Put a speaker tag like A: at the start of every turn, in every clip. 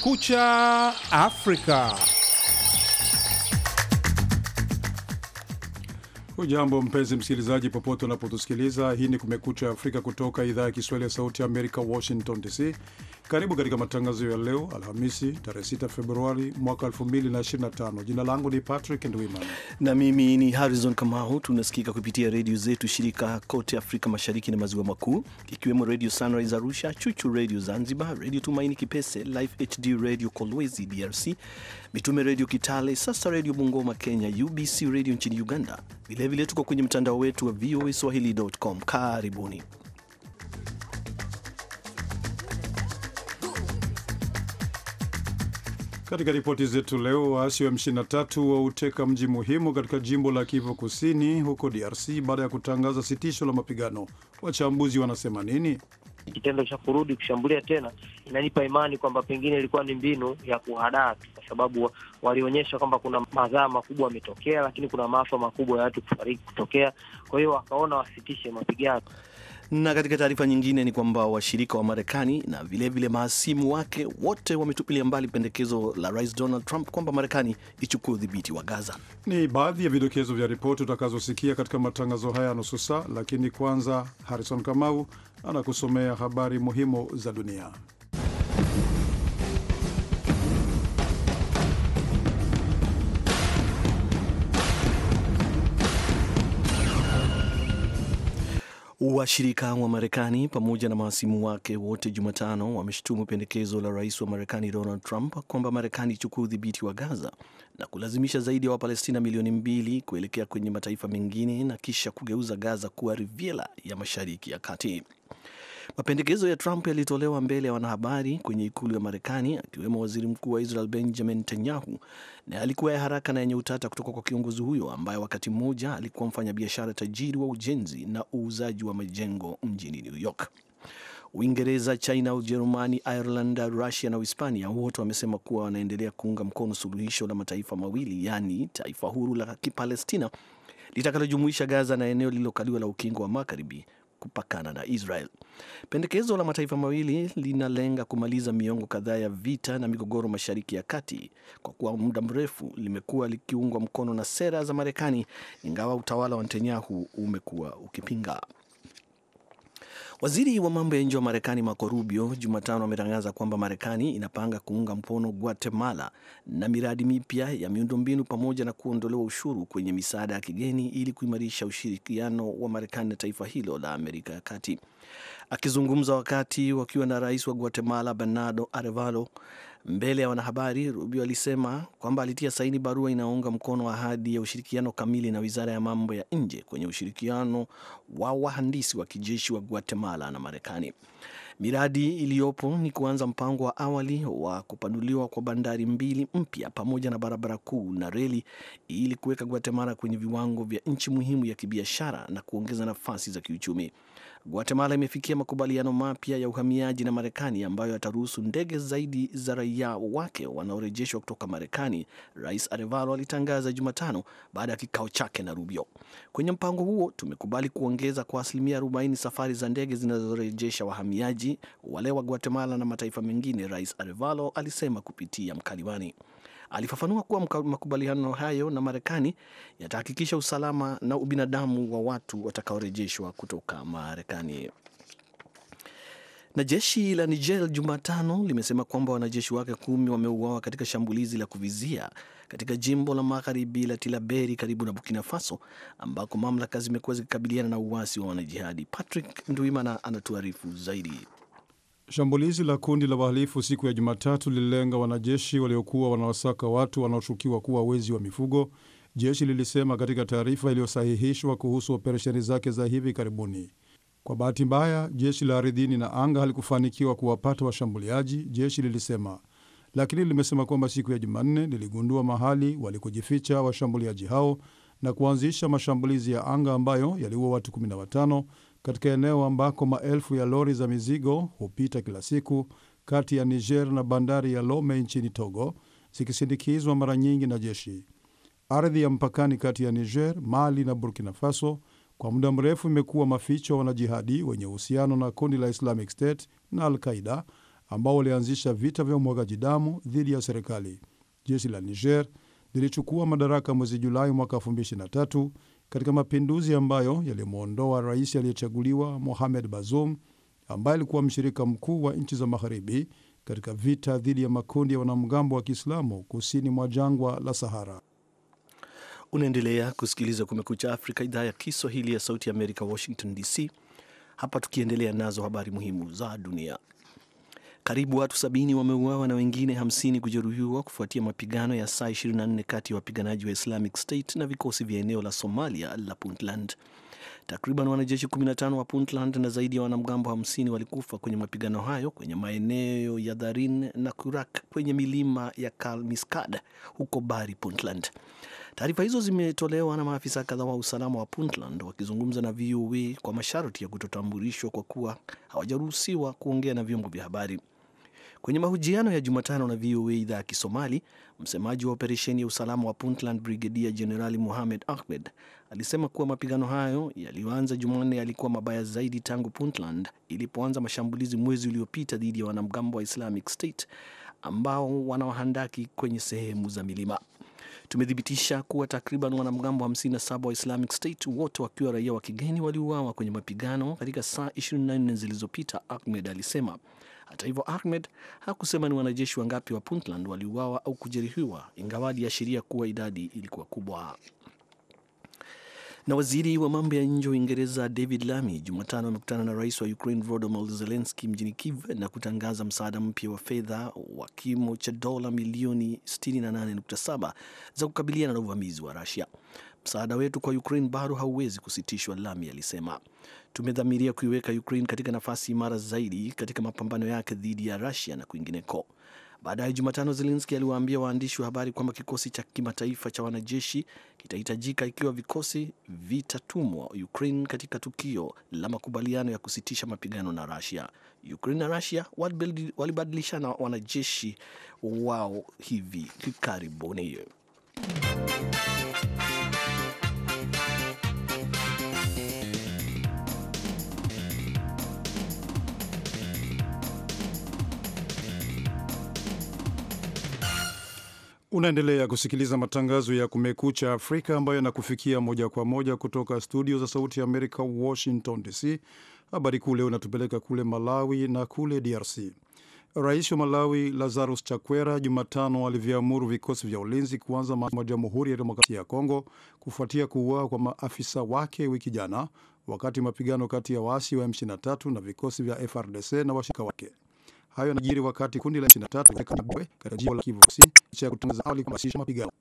A: Kumekucha Afrika. Hujambo mpenzi msikilizaji popote unapotusikiliza. Hii ni Kumekucha Afrika kutoka idhaa ya Kiswahili ya Sauti ya Amerika, Washington DC. Karibu katika matangazo ya leo Alhamisi tarehe 6 Februari mwaka 2025. Jina langu ni Patrick Ndwimana
B: na mimi ni Harrison Kamau. Tunasikika kupitia redio zetu shirika kote Afrika Mashariki na Maziwa Makuu, ikiwemo Radio Sunrise Arusha, Chuchu Radio Zanzibar, Radio Tumaini Kipese, Life HD Radio Kolwezi DRC, Mitume Radio Kitale, Sasa Radio Bungoma Kenya, UBC Radio nchini Uganda. Vilevile tuko kwenye mtandao wetu wa voaswahili.com. Karibuni.
A: Katika ripoti zetu leo, waasi wa M23 wauteka mji muhimu katika jimbo la Kivu Kusini huko DRC baada ya kutangaza sitisho la mapigano. Wachambuzi wanasema nini?
C: Kitendo cha kurudi kushambulia tena inanipa imani kwamba pengine ilikuwa ni mbinu ya kuhadaa tu, kwa sababu walionyesha kwamba kuna madhara makubwa yametokea, lakini kuna maafa makubwa ya watu kufariki kutokea. Kwa hiyo wakaona wasitishe mapigano.
B: Na katika taarifa nyingine ni kwamba washirika wa Marekani na vilevile mahasimu wake wote wametupilia mbali pendekezo la Rais Donald Trump kwamba Marekani ichukue udhibiti wa Gaza.
A: Ni baadhi ya vidokezo vya ripoti utakazosikia katika matangazo haya nusu saa, lakini kwanza Harrison Kamau anakusomea habari muhimu za dunia.
B: Washirika wa Marekani pamoja na mahasimu wake wote Jumatano wameshtumu pendekezo la rais wa Marekani Donald Trump kwamba Marekani ichukue udhibiti wa Gaza na kulazimisha zaidi ya Wapalestina milioni 2 kuelekea kwenye mataifa mengine na kisha kugeuza Gaza kuwa Riviera ya Mashariki ya Kati. Mapendekezo ya Trump yalitolewa mbele ya wanahabari kwenye ikulu ya Marekani, akiwemo waziri mkuu wa Israel Benjamin Netanyahu, na alikuwa ya haraka na yenye utata kutoka kwa kiongozi huyo ambaye wakati mmoja alikuwa mfanyabiashara tajiri wa ujenzi na uuzaji wa majengo mjini New York. Uingereza, China, Ujerumani, Ireland, Russia na Uhispania wote wamesema kuwa wanaendelea kuunga mkono suluhisho la mataifa mawili, yani taifa huru la Kipalestina litakalojumuisha Gaza na eneo lililokaliwa la Ukingo wa Magharibi kupakana na Israel. Pendekezo la mataifa mawili linalenga kumaliza miongo kadhaa ya vita na migogoro Mashariki ya Kati, kwa kuwa muda mrefu limekuwa likiungwa mkono na sera za Marekani, ingawa utawala wa Netanyahu umekuwa ukipinga. Waziri wa mambo ya nje wa Marekani Marco Rubio Jumatano ametangaza kwamba Marekani inapanga kuunga mkono Guatemala na miradi mipya ya miundombinu pamoja na kuondolewa ushuru kwenye misaada ya kigeni ili kuimarisha ushirikiano wa Marekani na taifa hilo la Amerika ya Kati. Akizungumza wakati wakiwa na rais wa Guatemala Bernardo Arevalo mbele ya wanahabari, Rubio alisema kwamba alitia saini barua inaunga mkono ahadi ya ushirikiano kamili na Wizara ya Mambo ya Nje kwenye ushirikiano wa wahandisi wa kijeshi wa Guatemala na Marekani. Miradi iliyopo ni kuanza mpango wa awali wa kupanuliwa kwa bandari 2 mpya pamoja na barabara kuu na reli ili kuweka Guatemala kwenye viwango vya nchi muhimu ya kibiashara na kuongeza nafasi za kiuchumi. Guatemala imefikia makubaliano mapya ya uhamiaji na Marekani ambayo yataruhusu ndege zaidi za raia wake wanaorejeshwa kutoka Marekani, Rais Arevalo alitangaza Jumatano baada ya kikao chake na Rubio. Kwenye mpango huo tumekubali kuongeza kwa 40% safari za ndege zinazorejesha wahamiaji wale wa Guatemala na mataifa mengine, Rais Arevalo alisema kupitia mkalimani. Alifafanua kuwa makubaliano hayo na Marekani yatahakikisha usalama na ubinadamu wa watu watakaorejeshwa kutoka Marekani. Na jeshi la Niger Jumatano limesema kwamba wanajeshi wake 10 wameuawa katika shambulizi la kuvizia katika jimbo la Magharibi la Tilaberi karibu na Burkina Faso, ambako mamlaka zimekuwa zikikabiliana na uasi wa wanajihadi. Patrick Ndwimana anatuarifu zaidi.
A: Shambulizi la kundi la wahalifu siku ya Jumatatu lililenga wanajeshi waliokuwa wanawasaka watu wanaoshukiwa kuwa wezi wa mifugo, jeshi lilisema katika taarifa iliyosahihishwa kuhusu operesheni zake za hivi karibuni. Kwa bahati mbaya, jeshi la ardhini na anga halikufanikiwa kuwapata washambuliaji, jeshi lilisema. Lakini limesema kwamba siku ya Jumanne liligundua mahali walikojificha washambuliaji hao na kuanzisha mashambulizi ya anga ambayo yaliua watu 15 katika eneo ambako maelfu ya lori za mizigo hupita kila siku kati ya Niger na bandari ya Lome nchini Togo, zikisindikizwa mara nyingi na jeshi. Ardhi ya mpakani kati ya Niger, Mali na Burkina Faso kwa muda mrefu imekuwa maficho wanajihadi wenye uhusiano na kundi la Islamic State na Al-Qaeda ambao walianzisha vita vya umwagaji damu dhidi ya serikali. Jeshi la Niger lilichukua madaraka mwezi Julai mwaka 2023 katika mapinduzi ambayo yalimwondoa rais aliyechaguliwa Mohamed Bazoum, ambaye alikuwa mshirika mkuu wa nchi za magharibi katika vita dhidi ya makundi ya wanamgambo wa Kiislamu kusini mwa jangwa la Sahara.
B: Unaendelea kusikiliza Kumekucha Afrika, idhaa ya Kiswahili ya Sauti ya Amerika, Washington DC. Hapa tukiendelea nazo habari muhimu za dunia. Karibu watu 70 wameuawa na wengine 50 kujeruhiwa kufuatia mapigano ya saa 24 kati ya wapiganaji wa Islamic State na vikosi vya eneo la Somalia la Puntland. Takriban wanajeshi 15 wa Puntland na zaidi ya wanamgambo 50 walikufa kwenye mapigano hayo kwenye maeneo ya Darin na Kurak kwenye milima ya Kalmiskad huko Bari, Puntland. Taarifa hizo zimetolewa na maafisa kadhaa wa usalama wa Puntland wakizungumza na VOA kwa masharti ya kutotambulishwa kwa kuwa hawajaruhusiwa kuongea na vyombo vya habari. Kwenye mahojiano ya Jumatano na VOA idhaa ya Kisomali, msemaji wa operesheni ya usalama wa Puntland Brigadier Generali Mohamed Ahmed alisema kuwa mapigano hayo yaliyoanza Jumanne yalikuwa mabaya zaidi tangu Puntland ilipoanza mashambulizi mwezi uliopita dhidi ya wanamgambo wa Islamic State ambao wanawahandaki kwenye sehemu za milima. Tumethibitisha kuwa takriban wanamgambo 57 wa Islamic State, wote wakiwa raia wa kigeni, waliuawa kwenye mapigano katika saa 24 zilizopita, Ahmed alisema. Hata hivyo, Ahmed hakusema ni wanajeshi wangapi wa Puntland waliuawa au kujeruhiwa, ingawa aliashiria kuwa idadi ilikuwa kubwa. Na waziri wa mambo ya nje wa Uingereza David Lammy Jumatano amekutana na rais wa Ukraine Volodymyr Zelensky mjini Kiev na kutangaza msaada mpya wa fedha wa kimo cha dola milioni 68.7 za kukabiliana na uvamizi wa Russia. Msaada wetu kwa Ukraine bado hauwezi kusitishwa, Lammy alisema. Tumedhamiria kuiweka Ukraine katika nafasi imara zaidi katika mapambano yake dhidi ya Russia na kwingineko. Baadaye Jumatano, Zelensky aliwaambia waandishi wa habari kwamba kikosi cha kimataifa cha wanajeshi kitahitajika ikiwa vikosi vitatumwa Ukraine katika tukio la makubaliano ya kusitisha mapigano na Russia. Ukraine na Russia walibadilishana wanajeshi wao hivi karibuni.
A: Unaendelea kusikiliza matangazo ya Kumekucha Afrika ambayo yanakufikia moja kwa moja kutoka studio za Sauti ya Amerika, Washington DC. Habari kuu leo inatupeleka kule Malawi na kule DRC. Rais wa Malawi Lazarus Chakwera Jumatano aliviamuru vikosi vya ulinzi kuanza mwa Jamhuri ya Demokrasia ya Kongo kufuatia kuuawa kwa maafisa wake wiki jana wakati mapigano kati ya waasi wa M23 na vikosi vya FRDC na washirika wake. Hayo yanajiri wakati kundi la 23 katika jimbo la Kivu Kusini cha kutangaza awali kuhamasisha mapigano.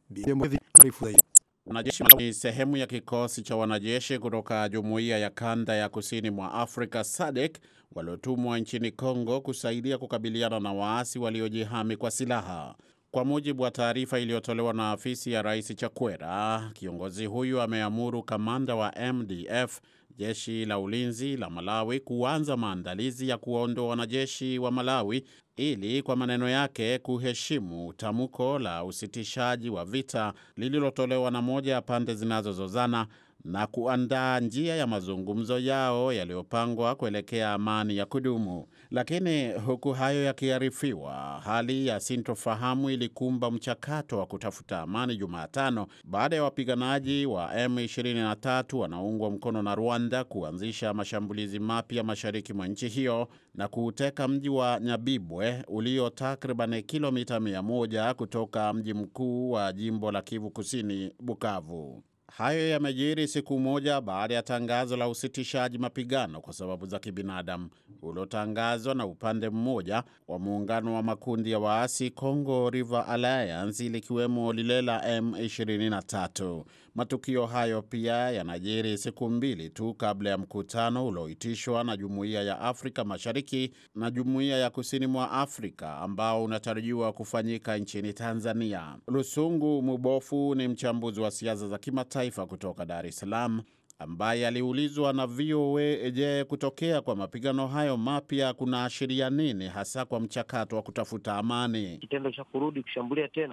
D: Wanajeshi ni sehemu ya kikosi cha wanajeshi kutoka Jumuiya ya Kanda ya Kusini mwa Afrika SADC waliotumwa nchini Kongo kusaidia kukabiliana na waasi waliojihami kwa silaha. Kwa mujibu wa taarifa iliyotolewa na afisi ya Rais Chakwera, kiongozi huyu ameamuru kamanda wa MDF, jeshi la ulinzi la Malawi, kuanza maandalizi ya kuondoa wanajeshi wa Malawi ili, kwa maneno yake, kuheshimu tamko la usitishaji wa vita lililotolewa na moja ya pande zinazozozana na kuandaa njia ya mazungumzo yao yaliyopangwa kuelekea amani ya kudumu. Lakini huku hayo yakiarifiwa, hali ya sintofahamu ilikumba mchakato wa kutafuta amani Jumatano baada ya wapiganaji wa M23 wanaoungwa mkono na Rwanda kuanzisha mashambulizi mapya mashariki mwa nchi hiyo na kuuteka mji wa Nyabibwe ulio takriban kilomita 100 kutoka mji mkuu wa jimbo la Kivu Kusini, Bukavu. Hayo yamejiri siku moja baada ya tangazo la usitishaji mapigano kwa sababu za kibinadamu uliotangazwa na upande mmoja wa muungano wa makundi ya waasi Congo River Alliance, likiwemo lile la M23. Matukio hayo pia yanajiri siku mbili tu kabla ya mkutano ulioitishwa na Jumuiya ya Afrika Mashariki na Jumuiya ya Kusini mwa Afrika ambao unatarajiwa kufanyika nchini Tanzania. Lusungu Mubofu ni mchambuzi wa siasa za kimataifa kutoka Dar es Salaam, ambaye aliulizwa na VOA, je, kutokea kwa mapigano hayo mapya kunaashiria nini hasa kwa mchakato wa kutafuta amani?
C: Kitendo cha kurudi kushambulia tena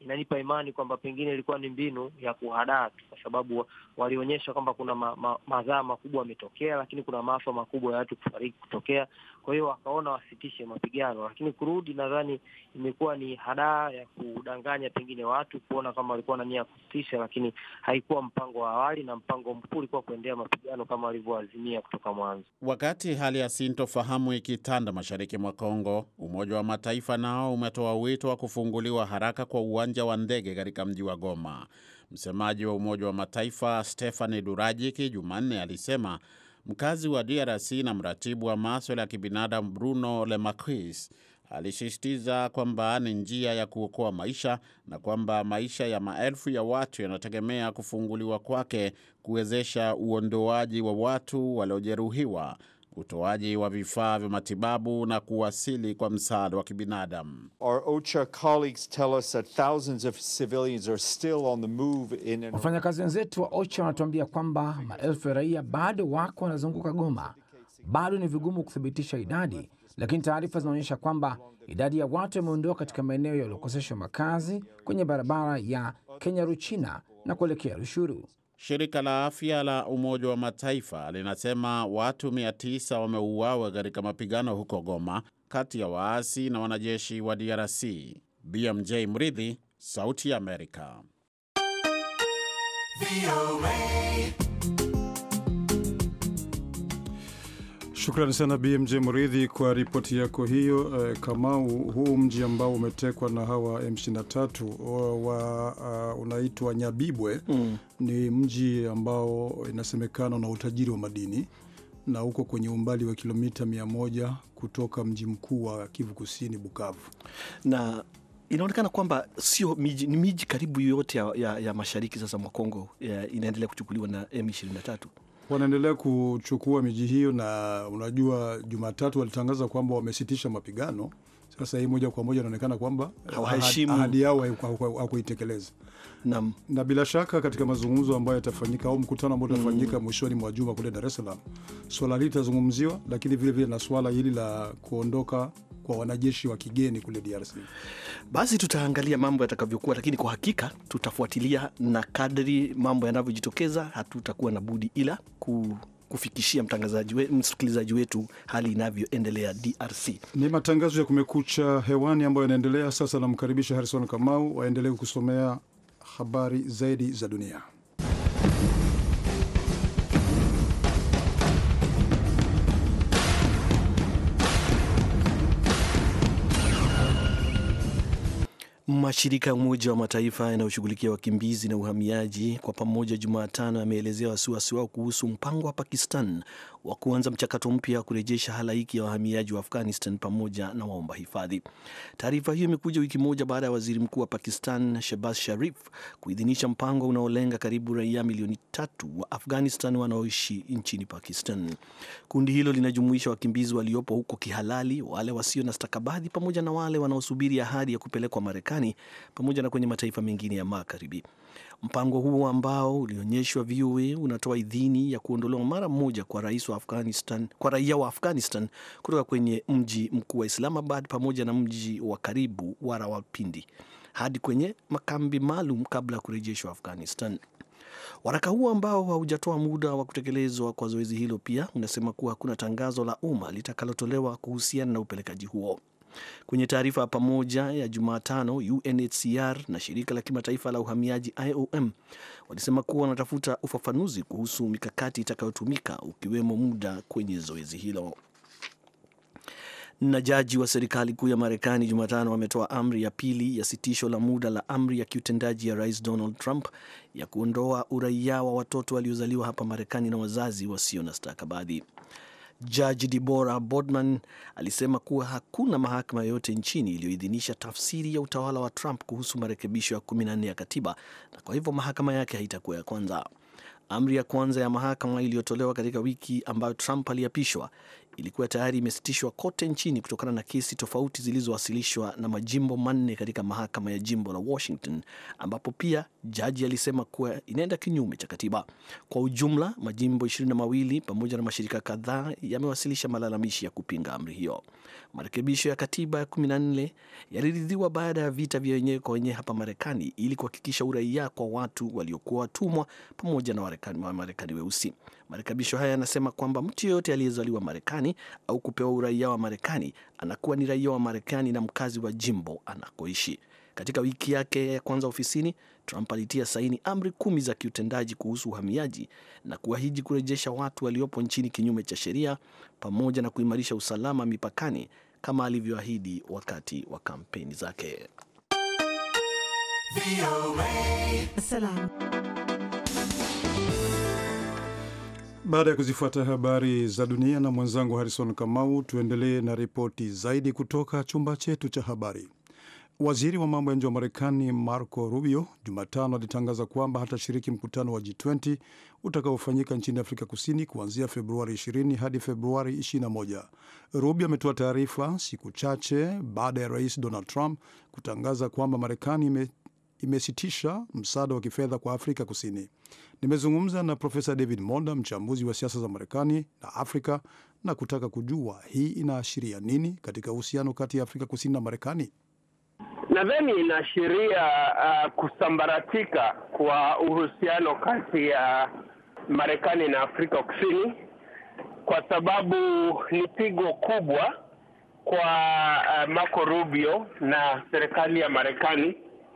C: inanipa imani kwamba pengine ilikuwa ni mbinu ya kuhadaa tu, kwa sababu walionyesha kwamba kuna madhara makubwa yametokea, lakini kuna maafa makubwa ya watu kufariki kutokea. Kwa hiyo wakaona wasitishe mapigano, lakini kurudi nadhani imekuwa ni hadaa ya kudanganya pengine watu kuona kama walikuwa na nia ya kusitisha, lakini haikuwa mpango wa awali, na mpango mkuu ulikuwa kuendea mapigano kama walivyoazimia kutoka mwanzo.
D: Wakati hali ya sintofahamu ikitanda mashariki mwa Kongo, Umoja wa Mataifa nao umetoa wito wa kufunguliwa haraka kwa uwanja wa ndege katika mji wa Goma. Msemaji wa Umoja wa Mataifa Stephane Dujarric Jumanne alisema mkazi wa DRC na mratibu wa masuala ya kibinadamu Bruno Lemarquis alisisitiza kwamba ni njia ya kuokoa maisha na kwamba maisha ya maelfu ya watu yanategemea kufunguliwa kwake kuwezesha uondoaji wa watu waliojeruhiwa, utoaji wa vifaa vya matibabu na kuwasili kwa msaada wa kibinadamu.
E: Our OCHA colleagues tell us that thousands of civilians are still on the move in and
F: wafanyakazi wenzetu wa OCHA wanatuambia kwamba maelfu ya raia bado wako wanazunguka Goma. Bado ni vigumu kuthibitisha idadi, lakini taarifa zinaonyesha kwamba idadi ya watu wameondoka katika maeneo yaliyokoseshwa makazi kwenye barabara ya Kenya-Ruchina na kuelekea Rushuru.
D: Shirika la afya la Umoja wa Mataifa linasema watu 900 wameuawa katika mapigano huko Goma kati ya waasi na wanajeshi wa DRC. BMJ Mridhi, Sauti ya Amerika.
A: Shukrani sana BMJ Mridhi kwa ripoti yako hiyo. Kamau, huu mji ambao umetekwa na hawa M23 unaitwa Nyabibwe. Ni mji ambao inasemekana na utajiri wa madini na uko kwenye umbali wa kilomita 100 kutoka mji mkuu wa Kivu Kusini, Bukavu.
B: Na inaonekana kwamba sio miji, ni miji karibu yote ya mashariki sasa mwa Kongo inaendelea kuchukuliwa na M23.
A: Wanaendelea kuchukua miji hiyo, na unajua Jumatatu walitangaza kwamba wamesitisha mapigano. Sasa hii moja kwa moja inaonekana kwamba ahadi yao hawakuitekeleza. Na bila shaka katika mazungumzo ambayo yatafanyika au mkutano ambao utafanyika mwishoni mwa juma kule Dar es Salaam, swala hili litazungumziwa, lakini vile vile na swala hili la kuondoka kwa wanajeshi wa kigeni kule DRC.
B: Basi tutaangalia mambo yatakavyokuwa, lakini kwa hakika tutafuatilia, na kadri mambo yanavyojitokeza hatutakuwa na budi ila kufikishia msikilizaji wetu hali inavyoendelea DRC.
A: Ni matangazo ya Kumekucha hewani ambayo yanaendelea sasa. Namkaribisha Harrison Kamau waendelee kusomea habari zaidi za dunia.
B: Mashirika ya Umoja wa Mataifa yanayoshughulikia wakimbizi na uhamiaji kwa pamoja Jumatano yameelezea wasiwasi wao kuhusu mpango wa Pakistan wa kuanza mchakato mpya wa kurejesha halaiki ya wahamiaji wa Afghanistan pamoja na waomba hifadhi. Taarifa hiyo imekuja wiki moja baada ya waziri mkuu wa Pakistan Shehbaz Sharif kuidhinisha mpango unaolenga karibu raia milioni 3 wa Afghanistan wanaoishi nchini Pakistan. Kundi hilo linajumuisha wakimbizi waliopo huko kihalali, wale wasio na stakabadhi, pamoja na wale wanaosubiri ahadi ya kupelekwa Marekani pamoja na kwenye mataifa mengine ya Magharibi. Mpango huo ambao ulionyeshwa VOA unatoa idhini ya kuondolewa mara moja kwa raia wa Afghanistan kutoka kwenye mji mkuu wa Islamabad pamoja na mji wa karibu wa Rawalpindi hadi kwenye makambi maalum kabla ya kurejeshwa Afghanistan. Waraka huo ambao haujatoa muda wa kutekelezwa kwa zoezi hilo pia unasema kuwa hakuna tangazo la umma litakalotolewa kuhusiana na upelekaji huo. Kwenye taarifa ya pamoja ya Jumatano, UNHCR na shirika la kimataifa la uhamiaji IOM walisema kuwa wanatafuta ufafanuzi kuhusu mikakati itakayotumika, ukiwemo muda kwenye zoezi hilo. Na jaji wa serikali kuu ya Marekani Jumatano wametoa amri ya pili ya sitisho la muda la amri ya kiutendaji ya Rais Donald Trump ya kuondoa uraia wa watoto waliozaliwa hapa Marekani na wazazi wasio na stakabadhi. Jaji Deborah Boardman alisema kuwa hakuna mahakama yoyote nchini iliyoidhinisha tafsiri ya utawala wa Trump kuhusu marekebisho ya 14 ya katiba, na kwa hivyo mahakama yake haitakuwa ya kwanza. Amri ya kwanza ya mahakama iliyotolewa katika wiki ambayo Trump aliapishwa ilikuwa tayari imesitishwa kote nchini kutokana na kesi tofauti zilizowasilishwa na majimbo manne katika mahakama ya jimbo la Washington, ambapo pia jaji alisema kuwa inaenda kinyume cha katiba. Kwa ujumla, majimbo 22 pamoja na mashirika kadhaa yamewasilisha malalamishi ya kupinga amri hiyo. Marekebisho ya katiba ya 14 yaliridhiwa baada ya vita vya wenyewe kwa wenyewe hapa Marekani ili kuhakikisha uraia kwa watu waliokuwa watumwa pamoja na Wamarekani weusi. Marekebisho haya yanasema kwamba mtu yeyote aliyezaliwa Marekani au kupewa uraia wa Marekani anakuwa ni raia wa Marekani na mkazi wa jimbo anakoishi. Katika wiki yake ya kwanza ofisini, Trump alitia saini amri 10 za kiutendaji kuhusu uhamiaji na kuahidi kurejesha watu waliopo nchini kinyume cha sheria pamoja na kuimarisha usalama mipakani kama alivyoahidi wakati wa kampeni zake.
A: Baada ya kuzifuata habari za dunia na mwenzangu Harrison Kamau, tuendelee na ripoti zaidi kutoka chumba chetu cha habari. Waziri wa mambo ya nje wa Marekani Marco Rubio Jumatano alitangaza kwamba hatashiriki mkutano wa G20 utakaofanyika nchini Afrika Kusini kuanzia Februari 20 hadi Februari 21. Rubio ametoa taarifa siku chache baada ya Rais Donald Trump kutangaza kwamba Marekani imesitisha msaada wa kifedha kwa Afrika Kusini. Nimezungumza na Profesa David Monda, mchambuzi wa siasa za Marekani na Afrika, na kutaka kujua hii inaashiria nini katika uhusiano kati ya Afrika Kusini na Marekani.
G: Nadhani inaashiria kusambaratika kwa uhusiano kati ya Marekani na Afrika Kusini, kwa sababu ni pigo kubwa kwa Marco Rubio na serikali ya Marekani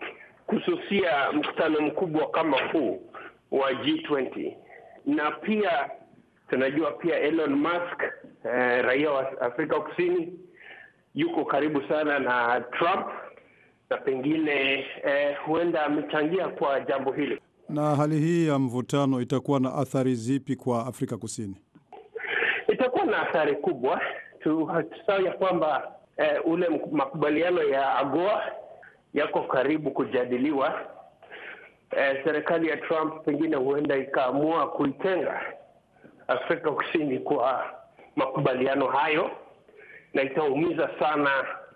G: kususia mkutano mkubwa kama huu wa G20. Na pia tunajua pia Elon Musk, raia wa Afrika Kusini, yuko karibu sana na Trump na pengine huenda amechangia kwa jambo hili.
A: Na hali hii ya mvutano itakuwa na athari zipi kwa Afrika Kusini?
G: Itakuwa na athari kubwa. Tusahau ya kwamba ule makubaliano ya AGOA yako karibu kujadiliwa. Serikali ya Trump pengine huenda ikaamua kuitenga Afrika Kusini kwa makubaliano hayo, na itaumiza sana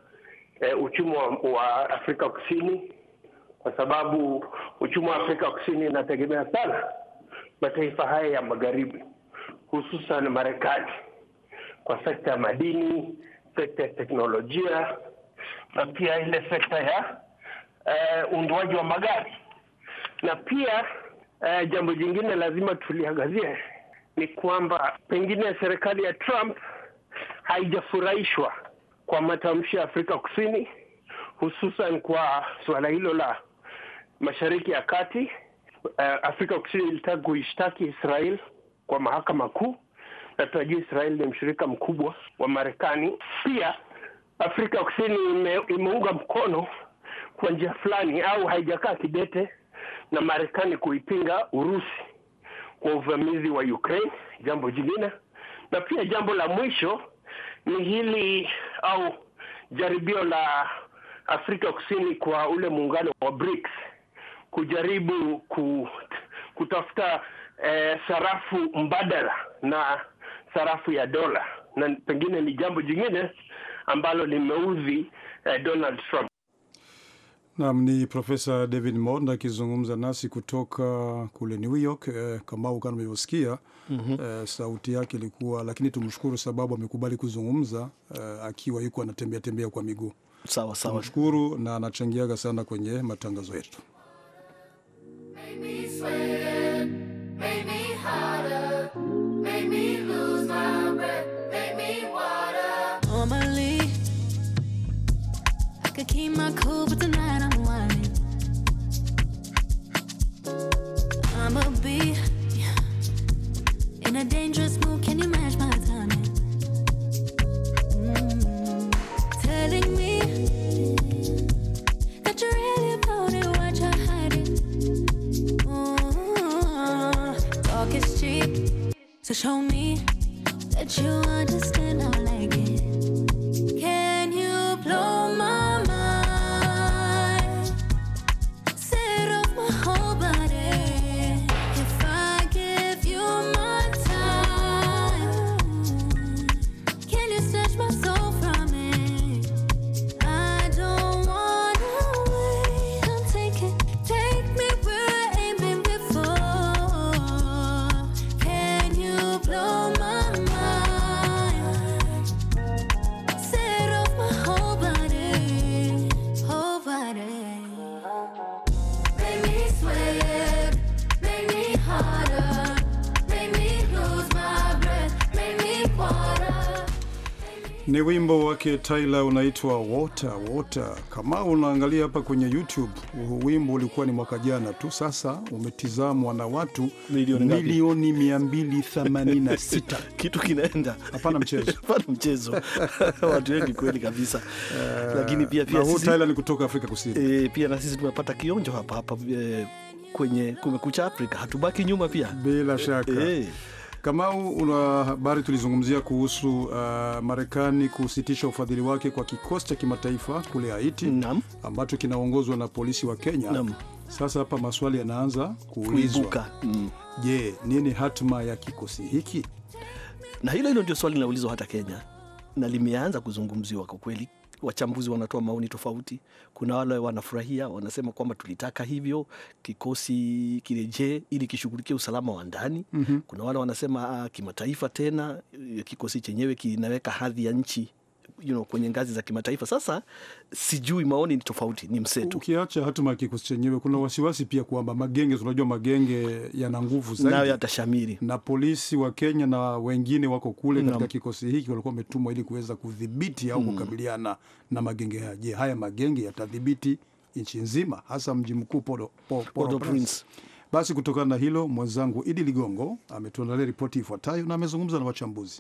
G: uchumi wa Afrika Kusini, kwa sababu uchumi wa Afrika Kusini unategemea sana mataifa haya ya magharibi, hususan Marekani, kwa sekta ya madini, sekta ya teknolojia na pia ile sekta ya uundwaji wa magari. Na pia jambo jingine lazima tuliangazie ni kwamba pengine serikali ya Trump haijafurahishwa kwa matamshi ya Afrika Kusini, hususan kwa suala hilo la Mashariki ya Kati. Afrika Kusini ilitaka kuishtaki Israel kwa mahakama kuu, na tunajua Israel ni mshirika mkubwa wa Marekani. Pia Afrika Kusini imeunga mkono kwa njia fulani au haijakaa kidete na Marekani kuipinga Urusi kwa uvamizi wa Ukraine, jambo jingine. Na pia jambo la mwisho ni hili au jaribio la Afrika Kusini kwa ule muungano wa BRICS kujaribu kutafuta sarafu mbadala na sarafu ya dola, na pengine ni jambo jingine ambalo limeudhi Donald Trump.
A: Naam, ni Profesa David Monda akizungumza nasi kutoka kule New York. Kama unavyosikia sauti yake ilikuwa, lakini tumshukuru sababu amekubali kuzungumza akiwa yuko anatembea kwa miguu.
B: Sawa.
A: Tumshukuru na anachangiaga sana kwenye matangazo yetu.
H: Keep my cool, but tonight I'm whining. I'ma be in a dangerous mood. Can you match my timing? Telling me that you really about it, what you're hiding. Talk is cheap, so show me that you understand. I like it. Can you blow my
A: Ni wimbo wake Tyler unaitwa Water Water. Kama unaangalia hapa kwenye YouTube, wimbo ulikuwa ni mwaka jana tu, sasa umetizamwa na watu milioni 286.
B: Kitu kinaenda.
A: Hapana mchezo.
B: Hapana mchezo. Watu wengi kweli kabisa. Lakini pia
A: sisi Tyler ni kutoka Afrika Kusini.
B: Pia na sisi tumepata kionjo hapa kwenye Kumekucha Afrika. Hatubaki nyuma pia.
A: Bila shaka. Kamau, una habari tulizungumzia kuhusu Marekani kusitisha ufadhili wake kwa kikosi cha kimataifa kule Haiti ambacho kinaongozwa na polisi wa Kenya. Sasa hapa maswali yanaanza kuulizwa. Je, nini hatima ya kikosi hiki?
B: Na hilo ndio swali linaulizwa hata Kenya na limeanza kuzungumziwa kwa kweli. Wachambuzi wanatoa maoni tofauti. Kuna wale wanafurahia, wanasema kwamba tulitaka hivyo kikosi kirejee ili kishughulikie usalama wa ndani. Kuna wale wanasema kimataifa tena kikosi chenyewe kinaweka hadhi ya nchi kwenye ngazi za kimataifa. Sasa sijui, maoni ni tofauti, ni mseto.
A: Ukiacha hatima kikosi chenyewe, kuna wasiwasi pia kwamba magenge, tunajua magenge yana nguvu zaidi,
B: nayo yatashamiri,
A: na polisi wa Kenya na wengine wako kule katika kikosi hiki walikuwa wametumwa ili kuweza kudhibiti au kukabiliana na magenge haya. Je, haya magenge yatadhibiti nchi nzima, hasa mji mkuu Port-au-Prince? Basi kutokana na hilo, mwenzangu Idi Ligongo ametuandalia ripoti ifuatayo na amezungumza na wachambuzi.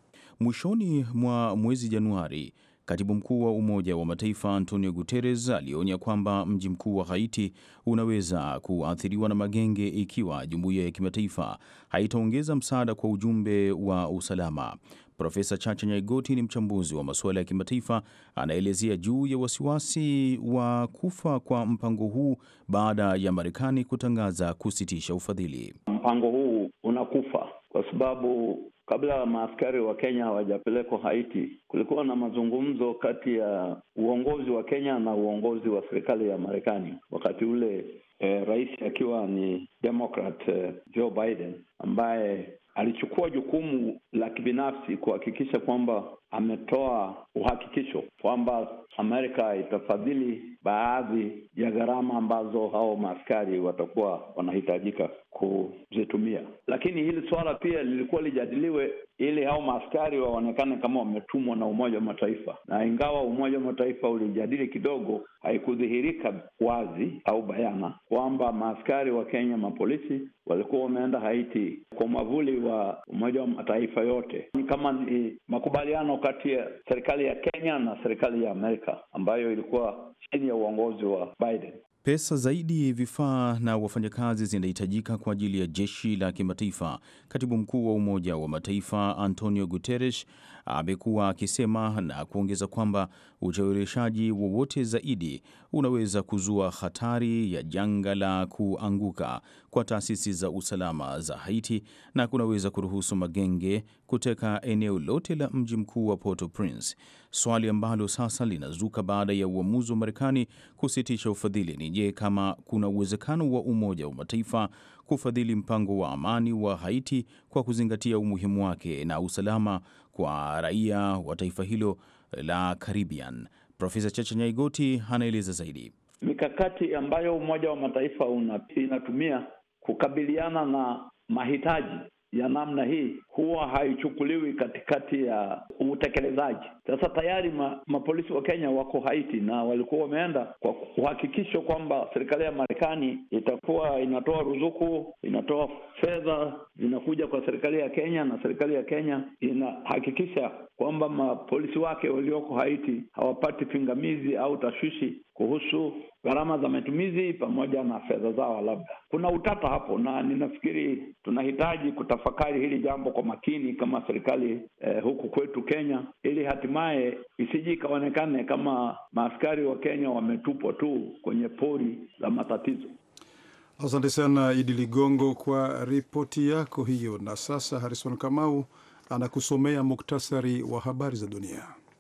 I: Mwishoni mwa mwezi Januari, Katibu Mkuu wa Umoja wa Mataifa Antonio Guterres alionya kwamba mji mkuu wa Haiti unaweza kuathiriwa na magenge ikiwa jumuiya ya kimataifa haitaongeza msaada kwa ujumbe wa usalama. Profesa Chacha Nyaigoti ni mchambuzi wa masuala ya kimataifa, anaelezea juu ya wasiwasi wa kufa kwa mpango huu baada ya Marekani kutangaza kusitisha ufadhili.
J: Mpango huu unakufa kwa sababu kabla maaskari wa Kenya hawajapelekwa Haiti, kulikuwa na mazungumzo kati ya uongozi wa Kenya na uongozi wa serikali ya Marekani. Wakati ule rais akiwa ni Democrat Joe Biden, ambaye alichukua jukumu la kibinafsi kuhakikisha kwamba ametoa uhakikisho kwamba Amerika itafadhili baadhi ya gharama ambazo hao maaskari watakuwa wanahitajika kuzitumia. Lakini hili swala pia lilikuwa lijadiliwe ili hao maaskari waonekane kama wametumwa na Umoja wa Mataifa. Na ingawa Umoja wa Mataifa ulijadili kidogo, haikudhihirika wazi au bayana kwamba maaskari wa Kenya, mapolisi, walikuwa wameenda Haiti kwa mwavuli wa Umoja wa Mataifa yote. Ni kama ni makubaliano kati ya serikali ya Kenya na serikali ya Amerika ambayo ilikuwa chini ya uongozi wa Biden.
I: Pesa zaidi, vifaa na wafanyakazi zinahitajika kwa ajili ya jeshi la kimataifa. Katibu Mkuu wa Umoja wa Mataifa Antonio Guterres amekuwa akisema na kuongeza kwamba ucheleweshaji wowote zaidi unaweza kuzua hatari ya janga la kuanguka kwa taasisi za usalama za Haiti na kunaweza kuruhusu magenge kuteka eneo lote la mji mkuu wa Port-au-Prince. Swali ambalo sasa linazuka baada ya uamuzi wa Marekani kusitisha ufadhili ni je, kama kuna uwezekano wa Umoja wa Mataifa kufadhili mpango wa amani wa Haiti kwa kuzingatia umuhimu wake na usalama kwa raia wa taifa hilo la Caribbean. Profesa Chacha Nyaigoti anaeleza zaidi.
J: Mikakati ambayo Umoja wa Mataifa inatumia kukabiliana na mahitaji ya namna hii huwa haichukuliwi katikati ya utekelezaji. Sasa tayari mapolisi wa Kenya wako Haiti na walikuwa wameenda kwa kuhakikisha kwamba serikali ya Marekani itakuwa inatoa ruzuku, inatoa fedha zinakuja kwa serikali ya Kenya, na serikali ya Kenya inahakikisha kwamba mapolisi wake walioko Haiti hawapati pingamizi au tashwishi kuhusu gharama za matumizi pamoja na fedha zao. Labda kuna utata hapo, na ninafikiri tunahitaji kutafakari hili jambo kwa makini kama serikali huku kwetu Kenya, ili hatimaye isije ikaonekane kama maaskari wa Kenya wametupwa tu kwenye pori la matatizo.
A: Asante sana Idi Ligongo kwa ripoti yako hiyo. Na sasa Harrison Kamau anakusomea muktasari wa habari za dunia.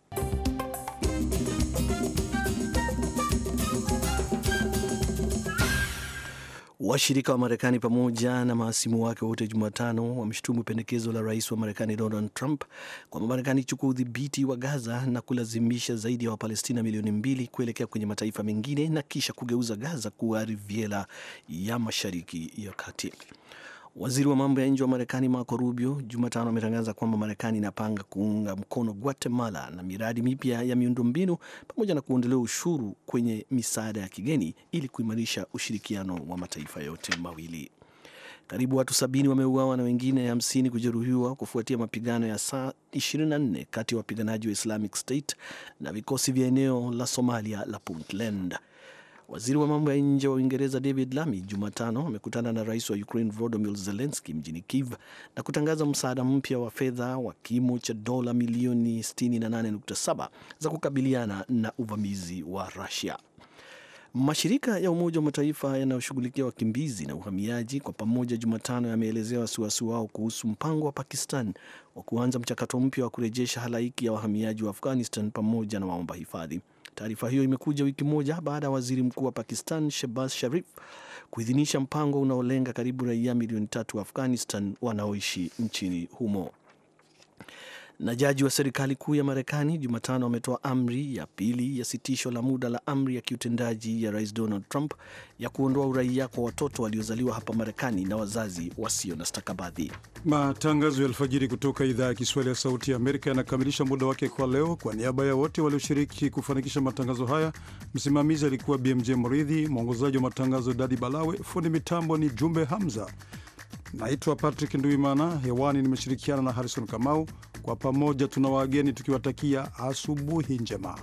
B: Washirika wa Marekani pamoja na mahasimu wake wote Jumatano wameshutumu pendekezo la rais wa Marekani Donald Trump kwamba Marekani ichukue udhibiti wa Gaza na kulazimisha zaidi ya Wapalestina milioni 2 kuelekea kwenye mataifa mengine na kisha kugeuza Gaza kuwa Riviera ya Mashariki ya Kati. Waziri wa mambo ya nje wa Marekani Marco Rubio Jumatano ametangaza kwamba Marekani inapanga kuunga mkono Guatemala na miradi mipya ya miundombinu pamoja na kuondolewa ushuru kwenye misaada ya kigeni ili kuimarisha ushirikiano wa mataifa yote mawili. Karibu watu 70 wameuawa na wengine 50 kujeruhiwa kufuatia mapigano ya saa 24 kati ya wapiganaji wa Islamic State na vikosi vya eneo la Somalia la Puntland. Waziri wa mambo ya nje wa Uingereza David Lammy Jumatano amekutana na rais wa Ukraine Volodymyr Zelensky mjini Kyiv na kutangaza msaada mpya wa fedha wa kimo cha dola milioni 68.7 za kukabiliana na uvamizi wa Russia. Mashirika ya Umoja wa Mataifa yanayoshughulikia wakimbizi na uhamiaji kwa pamoja Jumatano yameelezea wasiwasi wao kuhusu mpango wa Pakistan wa kuanza mchakato mpya wa kurejesha halaiki ya wahamiaji wa Afghanistan pamoja na waomba hifadhi. Taarifa hiyo imekuja wiki moja baada ya waziri mkuu wa Pakistan Shehbaz Sharif kuidhinisha mpango unaolenga karibu raia milioni 3 wa Afghanistan wanaoishi nchini humo. Na jaji wa serikali kuu ya Marekani Jumatano ametoa amri ya pili ya sitisho la muda la amri ya kiutendaji ya Rais Donald Trump ya kuondoa uraia kwa watoto waliozaliwa hapa Marekani na wazazi wasio na stakabadhi.
A: Matangazo ya alfajiri kutoka idhaa ya Kiswahili ya Sauti ya Amerika yanakamilisha muda wake kwa leo. Kwa niaba ya wote walioshiriki kufanikisha matangazo haya, msimamizi alikuwa BMJ Mridhi, mwongozaji wa matangazo Dadi Balawe, fundi mitambo ni Jumbe Hamza. Naitwa Patrick Nduimana, hewani nimeshirikiana na Harrison Kamau. Kwa pamoja tuna wageni tukiwatakia asubuhi njema.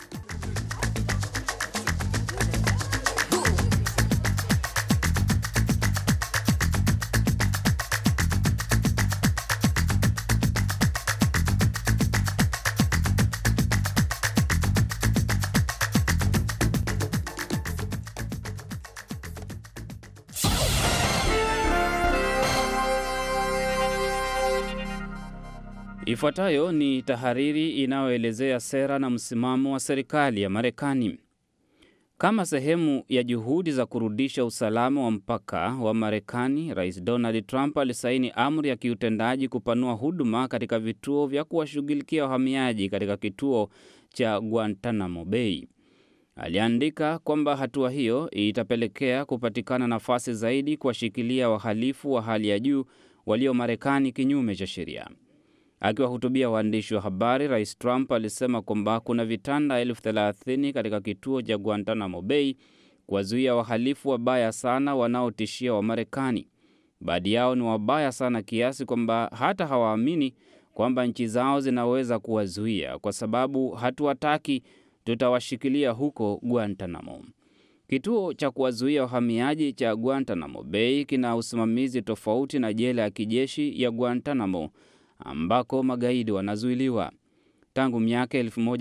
K: Ifuatayo ni tahariri inayoelezea sera na msimamo wa serikali ya Marekani. Kama sehemu ya juhudi za kurudisha usalama wa mpaka wa Marekani, Rais Donald Trump alisaini amri ya kiutendaji kupanua huduma katika vituo vya kuwashughulikia wahamiaji katika kituo cha Guantanamo Bay. Aliandika kwamba hatua hiyo itapelekea kupatikana nafasi zaidi kuwashikilia wahalifu wa hali ya juu walio Marekani kinyume cha sheria. Akiwahutubia waandishi wa habari, Rais Trump alisema kwamba kuna vitanda 30,000 katika kituo cha Guantanamo Bay kuwazuia wahalifu wabaya sana wanaotishia wa Marekani. Baadhi yao ni wabaya sana kiasi kwamba hata hawaamini kwamba nchi zao zinaweza kuwazuia, kwa sababu hatuwataki, tutawashikilia huko Guantanamo. Kituo cha kuwazuia wahamiaji cha Guantanamo Bay kina usimamizi tofauti na jela ya kijeshi ya Guantanamo ambako magaidi wanazuiliwa. Tangu miaka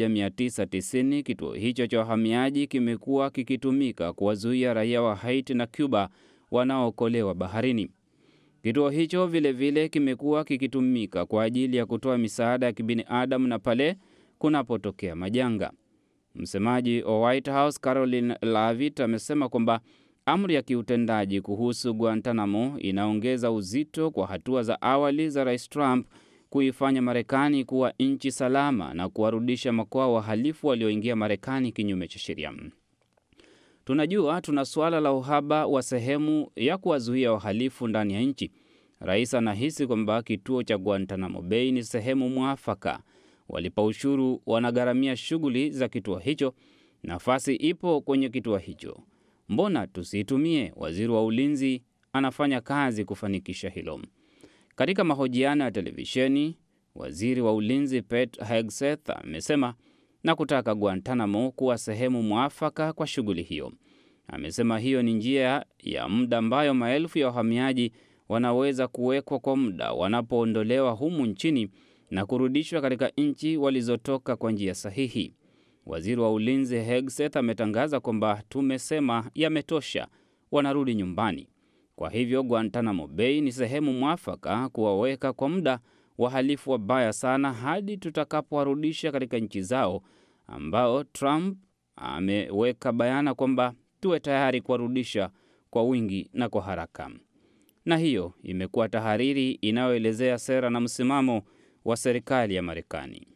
K: 1990 kituo hicho cha wahamiaji kimekuwa kikitumika kuwazuia raia wa Haiti na Cuba wanaookolewa baharini. Kituo hicho vile kimekuwa kikitumika kwa ajili ya kutoa misaada ya kibinadamu na pale kunapotokea majanga. Msemaji wa White House Caroline Leavitt amesema kwamba amri ya kiutendaji kuhusu Guantanamo inaongeza uzito kwa hatua za awali za Rais Trump kuifanya Marekani kuwa nchi salama na kuwarudisha makwao wahalifu walioingia Marekani kinyume cha sheria. Tunajua tuna suala la uhaba wa sehemu ya kuwazuia wahalifu ndani ya nchi. Rais anahisi kwamba kituo cha Guantanamo Bay ni sehemu mwafaka. Walipa ushuru wanagharamia shughuli za kituo hicho. Nafasi ipo kwenye kituo hicho. Mbona tusitumie? Waziri wa ulinzi anafanya kazi kufanikisha hilo. Katika mahojiano ya televisheni, waziri wa ulinzi Pete Hegseth amesema na kutaka Guantanamo kuwa sehemu mwafaka kwa shughuli hiyo. Amesema hiyo ni njia ya muda ambayo maelfu ya wahamiaji wanaweza kuwekwa kwa muda wanapoondolewa humu nchini na kurudishwa katika nchi walizotoka kwa njia sahihi. Waziri wa ulinzi Hegseth ametangaza kwamba tumesema yametosha, wanarudi nyumbani. Kwa hivyo Guantanamo Bay ni sehemu mwafaka kuwaweka kwa muda wahalifu wabaya sana hadi tutakapowarudisha katika nchi zao, ambao Trump ameweka bayana kwamba tuwe tayari kuwarudisha kwa wingi na kwa haraka. Na hiyo imekuwa tahariri inayoelezea sera na msimamo wa serikali ya Marekani.